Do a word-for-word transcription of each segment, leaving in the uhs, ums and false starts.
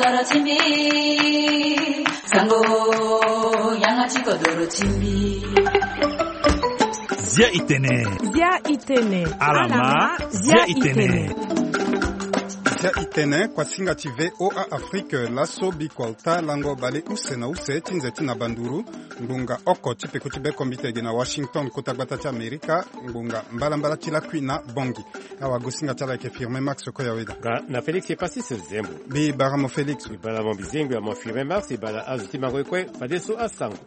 kodoro chimbi sango yangachi kodoro chimbi Zia itene Zia itene Alama Zia itene Zia itene kwa singa tive O A Afrique laso bikwalta lango bale use na use tinzeti na banduru ngunga oko tipe kutibe kombite gena Washington kutagbata cha Amerika ngunga mbala mbala chila kwina bongi awa gusinga chala ke firme Max koya weda Ga na Felix est passé ce zembo bi baramo Felix bi bala mo bizengo mo firme Max e bala azuti mangwekwe fadeso asango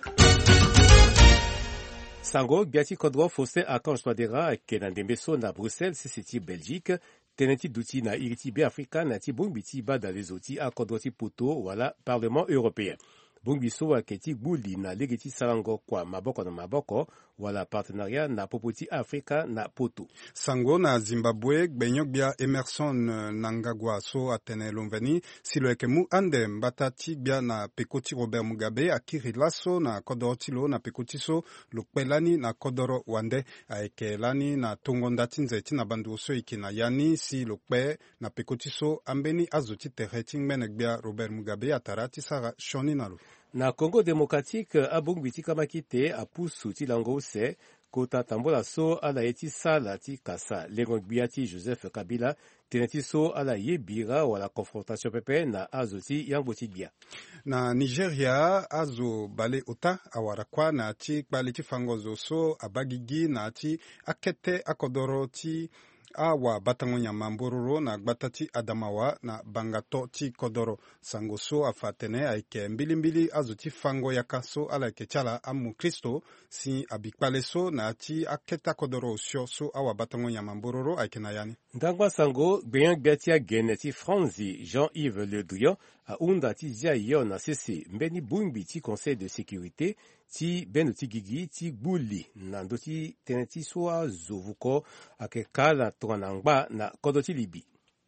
Sango biati kodro fosse akon swadera ke na ndembeso na Bruxelles c'est Belgique teneti duti na iriti be Afrika na ti bongbiti ba da les oti a kodroti poto wala Parlement européen. Bongbiso wa keti buli na legeti salango kwa maboko na maboko wala partenariat na popoti Afrika na poto. Sango na Zimbabwe gbenyobia Emerson Nangagwa so atene lomveni silo ekemu ande mbatati bia na pekoti Robert Mugabe akiri laso na kodoro tilo na pekoti so lukpelani na kodoro wande aekelani na tongonda tinzeti na bandu so ikina yani si lukpe na pekoti so ambeni azuti tereti menegbia Robert Mugabe atarati sara shoni nalu. Na Congo démocratique abongbiti kamakite apusu ti lango se kota tambola so ala eti sala ti kasa lengongbia ti Joseph Kabila teneti so ala yebira wala confrontation pepe na azo ti yango ti bia. Na Nigeria azo bale ota awarakwa na ti kpali ti fangozo so abagigi na ti akete akodoro ti awa batango nyama mbororo na gbatati Adamawa na bangato ti kodoro sangoso afatene aike mbilimbili azuti fango yakaso ala kechala amu Kristo si abikpaleso na ti aketa kodoro osio so awa batango nyama mbororo aike na yani. Ndangwa sango gbeyan gbetia geneti Franzi Jean-Yves Le Drian a unda ti zia yo na sese mbeni bungbi ti Conseil de sécurité ti beno ti gigi ti gbuli na ndo ti teneti so a zovuko ake kala tonangba na kodo ti libi.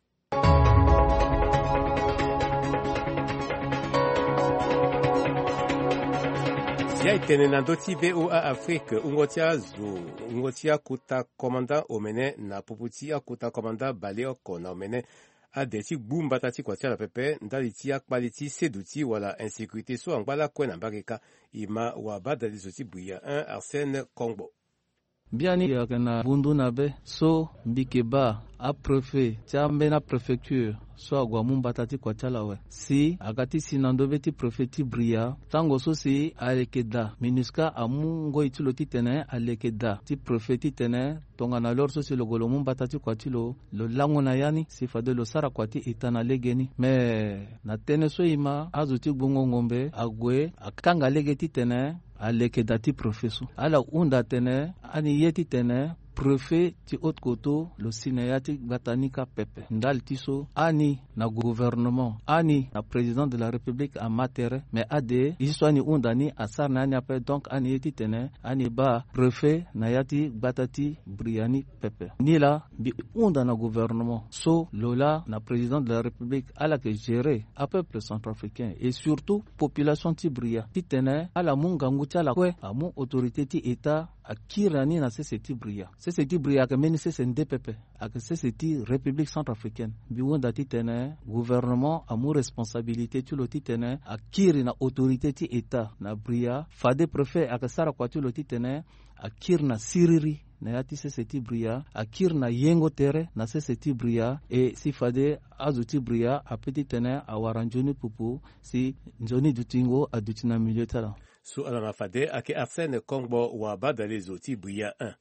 Zia itene na ndo ti V O A Afrique ungotia zo ungotia kuta komanda omene na poputi akuta komanda baleoko na omene adeti gbumba tati kwa tia la pepe ndali ti akpali ti seduti wala insécurité so angbala kwe na mbakeka ima wa badali zoti buya un Arsène Kongbo. Biani yakana bundu na be so mbikeba a préfet tiambe na préfecture so agwa mumbata ti kwa chalawe si akati sinandobe ti préfet ti bria tango so si alekeda minuska amu ngo itilo ti tene alekeda ti préfet ti tene tonga na lor so si logolo mumbata ti kwa tilo lo lango na yani si fade lo sara kwa ti itana legeni me na tene so ima azu ti gbongo ngombe agwe akanga lege ti tene alekeda ti préfet so ala unda tene ani yeti tene préfet ti haute koto lo sinayati batanika pepe ndal tiso ani na gouvernement ani na président de la république en matere mais ade iswani undani asar na ape donc ani yeti tene ani ba préfet na yati batati briani pepe nila bi unda na gouvernement so lola na président de la république ala que gérer a peuple centrafricain et surtout population ti bria ti tene ala munga nguchala kwe amu autorité ti état akirani na seseti bria seseti bria ke meni sesende pepe ak seseti république centrafricaine bi wonda ti tene gouvernement amu responsabilité tu lo ti tene akiri na autorité ti état na bria fade préfet ak sara kwa tu lo ti tene akir na siriri na yati seseti bria akir na yengo tere na seseti bria e si fade azuti bria apeti tene awaranjoni pupu si njoni dutingo adutina milieu tala. Su alama fade ake Arsène Kongbo wa badale zoti buya un.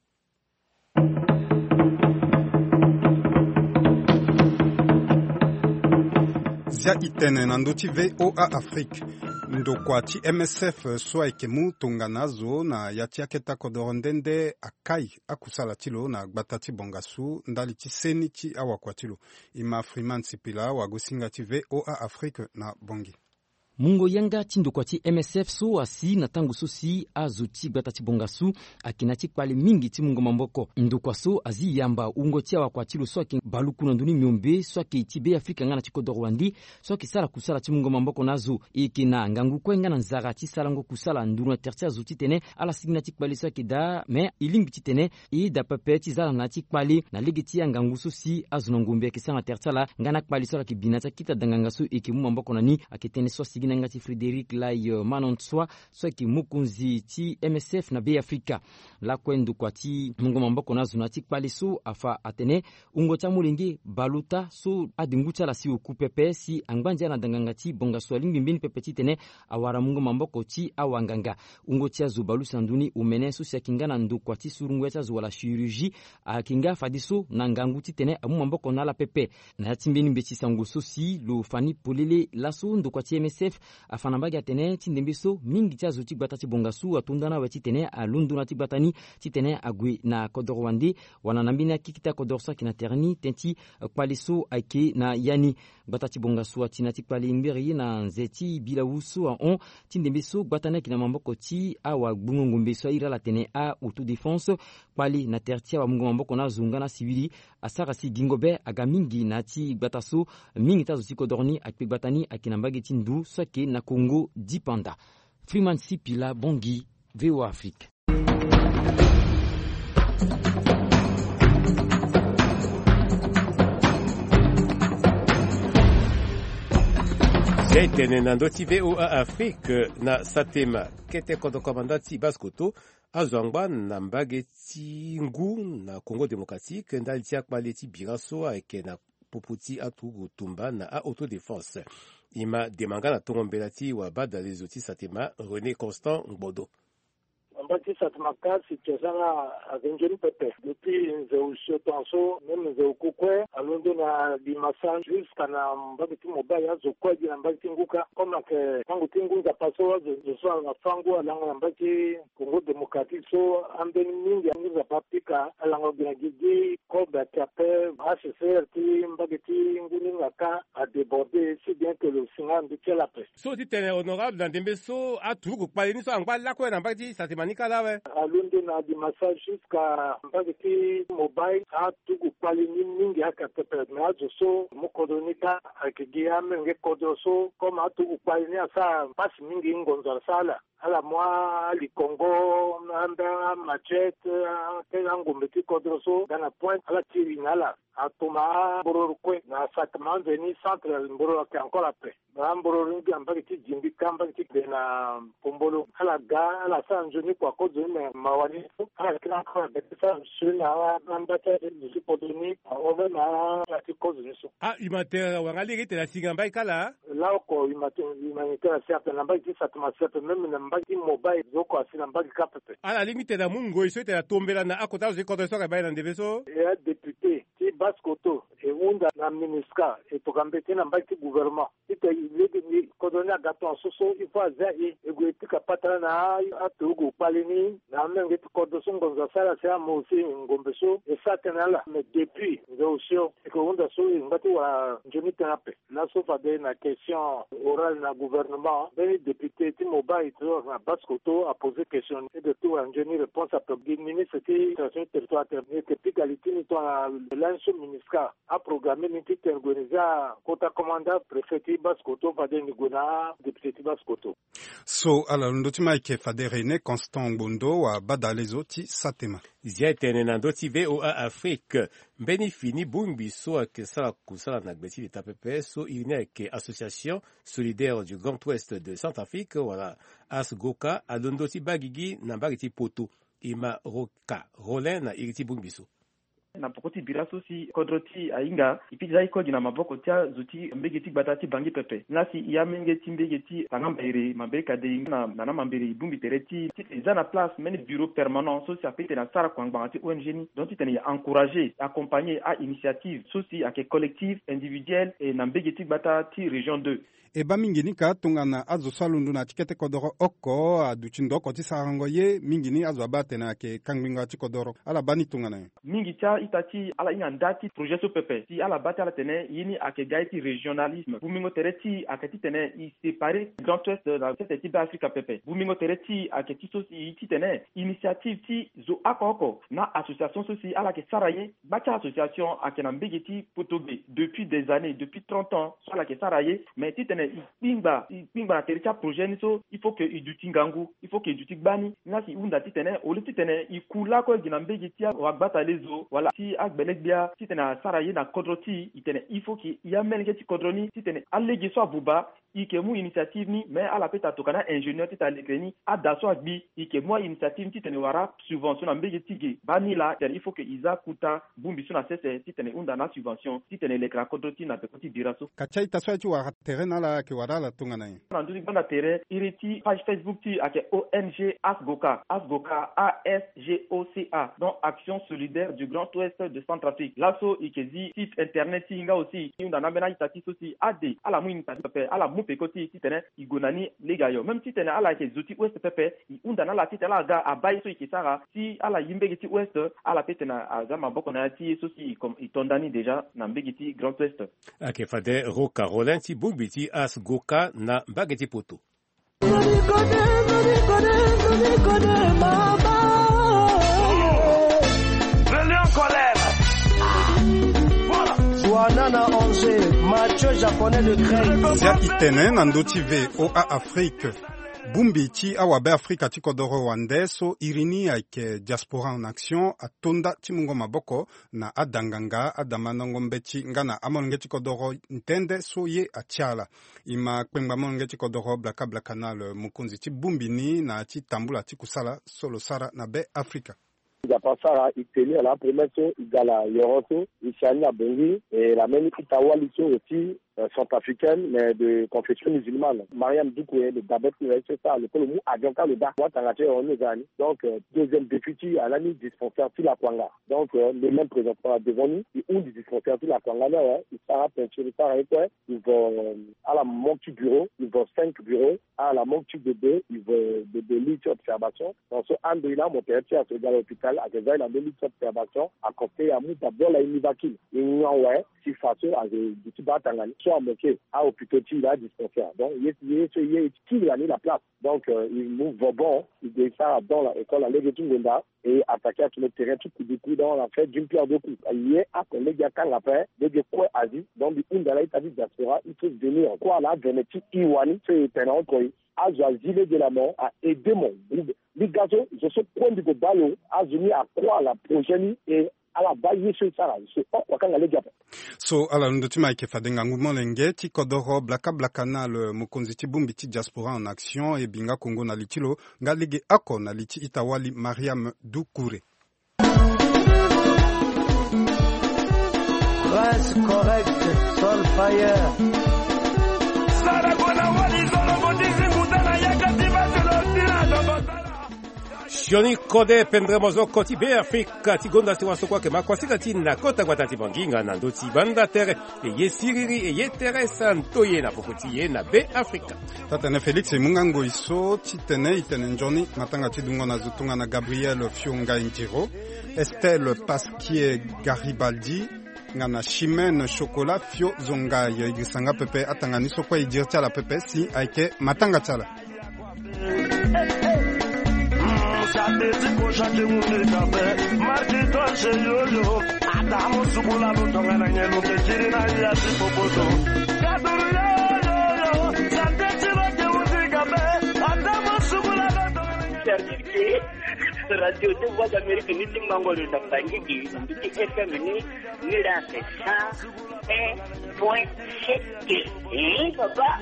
Zia itene na ndoti V O A Afrique ndokwa ti M S F so aikemu tonganazo na yati aketa kodoro ndende akai akusala tilo na gbata ti bongasu ndali ti seni ti awa kwa tilo ima Freeman Sipila wa gosinga ti V O A Afrique na bongi. mungo yanga tindo kwa ti M S F so asi na tangu so si azo ti gbata ti bonga su akina ti kpali mingi ti mungo mamboko ndo kwa so azi yamba ungo ti awa kwa ti lo so aki baluku na nduni miombe so aki ti be Afrika nga na ti kodoro wandi so aki sala kusala ti mungo mamboko na zo eke na ngangu kue nga na nzara ti sala ngo kusala nduru na terti azo ti tene ala sigi na ti kpali so aki da me ilimbi ti tene e da pepe ti zala na ti kpali na lege ti ngangu so si azo na ngombe eke sanga terti ala nga na kpali so aki bina ti kita danganga so eke mu mamboko na ni ake tene so sigi na nga ti Frédéric Lai uh, Manontswa so eke mukunzi ti M S F na be Afrika la kwendo kwa ti mungo mamboko na zuna ti kpali so afa atene ungo cha mulenge baluta so adingu cha la si oku pepe si angbanja na danganga ti bonga so alingi mbini pepe ti tene awara mungo mamboko ti awanganga ungo ti azo balu sanduni umene so si akinga na ndo kwa ti surungu cha zo wala chirurgie akinga fadiso na ngangu ti tene amu mamboko na la pepe na ti mbini mbeti sango so si lo fani polele laso ndo kwa ti M S F afana mbagi atene ti ndembe so mingi ti azo ti gbata ti bonga su atundana we ti tene alundu na ti batani ti tene agwe na kodoro wande wana na mbini akikita kodoro sa kina terni tenti kpali so ake na yani gbata ti bonga su atina ti kpali mbiri na nzeti bila wusu a on ti ndembe so gbata na kina mamboko ti awa gbungo ngombe so ira la tene a autodéfense kpali na terti awa mungo mamboko na zunga na sibili asara si gingobe aga mingi na ti gbata so mingi ta zo ti kodorni akpe gbatani akina mbagi ti ndu so ake na Congo dipanda. Freeman Sipila Bongi, V O A Afrique. Tene na ndoti V O A Afrique na Satema kete kodo komandati Baskoto azwangba na mbage ti ngu na Congo démocratique ndali ti akpali ti biraso ayeke na poputi atugu tumba na a autodéfense ima demanga na tongo mbela ti wa bada lezo ti Satema René Constant Ngbodo. Mbati Satema ka situation na avengeni pepe depuis nzeu shotanso même nzeu kukwe alondo na dimasa jusqu'à na mbati ti mobile ya zo kwa na mbati nguka comme que tangu tingu za paso zo so na fango alanga na mbati Congo démocratique so ambeni mingi angiza papika alanga bien gidi ko ba tape H C R ti mbati ti nguni ngaka a déborder si bien que le singa ndike la paix. So ti tene honorable dans dembe so a tuku kpali ni so angba la ko na mbati Satema alundi na di massage jusqu'à mbaki mobile a tuku pali ni mingi haka pepe na azo so mukodonika akigia menge kodoso koma a tuku pali ni asa pasi mingi ngonzo sala ala mwa li Congo anda machete tena ngombeti kodoso dana point ala tiri nala atoma bororo kwe na Satema veni centre mboro ke encore après ba mboro ngi ambaki ti jimbi kamba ti na pombolo ala ga ala sa njoni kwa kozo me mawani ala kila kwa betesa shuna ambata ni podoni ove na ati kozo niso ah imatera wangali rite la sigamba kala la ko imatera imatera siapa na mbaki Satema siapa même na mbaki mobile zoko asina mbaki kapete ala limite da mungo iso te la tombela na akota zo kodo so ka ba na ndebeso e député ti Baskoto e unda na ministra e to kambete na mbaki gouvernement ite ile kodoni agaton soso ifa za e egoetika patana na atugo palini na menge kodo songo za sala sa mosi ngombe so e satenala mais depuis ndoso ko unda so ngati wa njoni terape na so fa de na question orale na gouvernement ben député ti mobile to na Baskoto a posé question et de tout njoni réponse à le ministre qui sur territoire et que picalité ni to l'anso ministra a programmé ni ti organiser kota commandant préfet Baskoto va de ni gona député Baskoto so ala ndoti maike René Constant Ngbodo wa badalezo ti Satema zia tene na ndoti V O A Afrique mbeni fini bungbi so ke sala kusala na gbeti de tapepe so ine ke association solidaire du Grand Ouest de Centrafrique wala asgoka adondoti bagigi na bagiti poto ima roka rolen na iriti bungbi so na pokoti biraso si kodroti ainga ipija iko na maboko tia zuti mbegeti batati bangi pepe nasi ya mengeti mbegeti tangambere mabeka de na na mambere bumbi tereti za na place men bureau permanent so ça peut na sara kwangbanti O N G ni donc tene encourager accompagner à initiative soci à que collectif individuel et na mbegeti batati région deux e ba mingini ka tungana azo salundu na tikete kodoro oko aduchindo ko ti sarango ye mingini azo abate na ke kangminga ti kodoro ala bani tungana mingi cha itati ala inga ndati projet so pepe ti ala bati ala tene yini ake gaiti regionalisme bumingo tereti akati tene i séparé Grand Ouest dans cette type d'Afrique pepe bumingo tereti akati so ti tene initiative ti zo akoko na association soci ala ke saraye bati association akena mbegeti potobe depuis des années depuis trente ans so ala ke saraye mais ti tene i pingba i pingba na tereti projet ni so il faut que i duti ngangu il faut que i duti bani na si unda ti tene oli ti tene i kula ko gina mbegeti wa gbata lezo wala ti agbelegbia ti tene saraye na kodroti itene il faut ki ya melge ti kodroni ti tene allegi so abuba ike mu initiative ni mais ala peta tokana ingénieur ti ta lekreni adaso agbi ike mu initiative ti tene wara subvention na mbege ti ge bani la il faut que iza kuta bumbi so na sese ti tene unda na subvention ti tene lekra kodroti na pekoti diraso kachai taswa ti wara terrain ala ke wara la tunga na na nduzi banda terrain iriti page Facebook ti ake O N G Asgoka Asgoka A S G O C A donc action solidaire du Grand Ouest de Centrafrique laso ikezi site internet ti nga aussi unda na bena itati soci ade ala mu initiative pepe ala mu pekoti ti tene igonani legayo même ti tene ala ke zoti ouest pepe unda na la ti tela ga abai so ikisara si ala yimbege ti ouest ala petena azama boko na ti soci comme itondani déjà na mbege ti Grand Ouest ake fade ro Caroline ti bumbi ti Asgoka na mbage ti poto Zia itene na ndoti ve o a Afrique bumbi ti awabe Afrika ti kodoro wande so irini ayeke diaspora en action atonda ti mungo maboko na adanganga adamanongo mbeti ngana amonge ti kodoro ntende so ye atiala ima kpengba monge ti kodoro blaka blaka na le mukunzi ti bumbi ni na ti tambula ti kusala solo sara na be Afrika. Japasara iteli la promesso igala yoroso ishania bengi et la même itawaliso aussi centrafricaine mais de confession musulmane Mariam Doucouré de Babet c'est ça le le mot adjonka le da moi tangate on gani donc deuxième député à l'année dispensaire sur la Kwanga donc le même présentement devant nous et un dispensaire sur la Kwanga là il sera peinture il sera quoi ils vont à la monture bureau ils vont cinq bureaux à la monture de deux ils vont de de lits d'observation dans ce André là mon père à ce gars l'hôpital à des à deux lits d'observation à côté à Mouta Bola Inivaki et ouais si façon à du Tibatangani soit moqué à hôpital là dispensaire donc il est il est qui a mis la place donc il move bon il descend dans l'école à l'Église et attaquer à tout le terrain tout coup de coup dans la fête d'une pierre deux coups il est à collègue à quand après de quoi Asie donc du coup dans la état diaspora il faut venir quoi là Venetie Iwani c'est un autre à Zazile de la mort à aider mon groupe les gazos je suis point de ballon à venir à quoi la prochaine et ala bayi so sara so kwa kanga le japa so ala ndoti mai ke fadenga ngumo lenge ti kodoro blaka blaka na le mukonzi ti bumbi ti diaspora en action e binga Congo na litilo ngalige ako na liti itawali Mariam Doucouré Rise correct sol fire Sara bona wali zolo bodizi mutana yakati batelo Sioni kode pendremozo koti be Afrika ti gonda ti waso kwa ke makwasika ti na kota kwa tati banginga na ndoti banda tere e ye siriri e ye teresa ntoye na pokoti ye na be Afrika. Tatene Felix mungango iso ti tene itene njoni matanga ti dungo na zutunga na Gabriel Fionga Intiro, Estelle Pasquier Garibaldi, ngana Chimène Chocolat Fio Zonga yo igisanga pepe atangani so kwa idirtia la pepe si aike matanga tala. Chate mune kape marti to sheyoyo adamu subula lutonga na nyelu ke kirina ya sipopoto kaduru yo yo chate chilo ke mune kape adamu subula lutonga service radio de voix d'Amérique ni timangolo da bangiki ndi F M ni ni la ça un point sept eh papa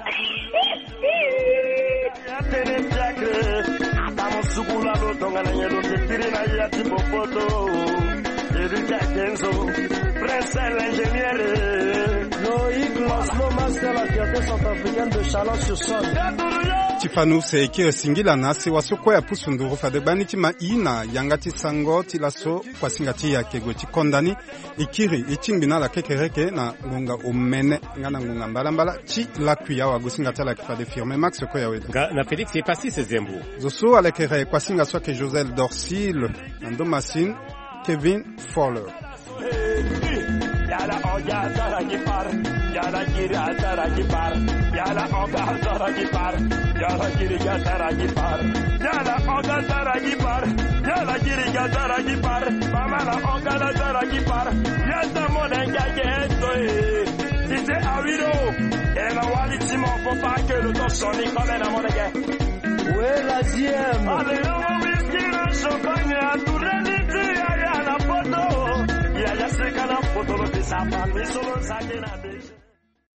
Adamu subula lutonga na nyelu ke kirina ya sipopoto Erika Kenzo Prince l'ingénieur Loïc Laszlo Master la fierté centrafricaine de Chalon-sur-Saône Tifanu se eki singila na se wasoko ya pusunduru fade bani ti ma ina yangati sango ti laso kwa singati ya kegwe ti kondani ikiri ichimbina la kekereke na ngunga omene ngana ngunga mbala mbala ti lakuya wa gusingata la kifade firme max ko ya weda ga na Félix c'est passé ces zembo zoso alekere kwa singa so ke Josel Dorsil Ando Massine Kevin Fowler Yala oga zara gipar, yala gira zara gipar, yala oga zara gipar, yala gira zara gipar, yala oga zara gipar, yala gira zara gipar, mama la oga zara gipar, yata monenga geto eh, si c'est Awiro, et la wali Simon faut pas que le temps sonne comme un monenga. Où est la dième? Allez on va whisky le champagne à tout réalité, y'a la photo. Ya ya se kana foto lo pesa pa mi solo sakina de